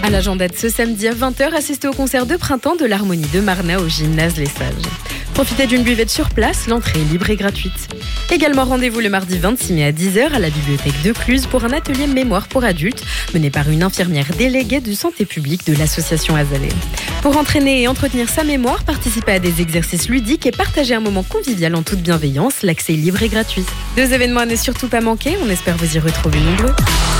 À l'agenda de ce samedi à 20h, assistez au concert de printemps de l'Harmonie de Marna au gymnase Les Sages. Profitez d'une buvette sur place, l'entrée est libre et gratuite. Également rendez-vous le mardi 26 mai à 10h à la bibliothèque de Cluse pour un atelier mémoire pour adultes mené par une infirmière déléguée de santé publique de l'association Azalée. Pour entraîner et entretenir sa mémoire, participez à des exercices ludiques et partagez un moment convivial en toute bienveillance. L'accès est libre et gratuit. 2 événements à ne surtout pas manquer, on espère vous y retrouver nombreux.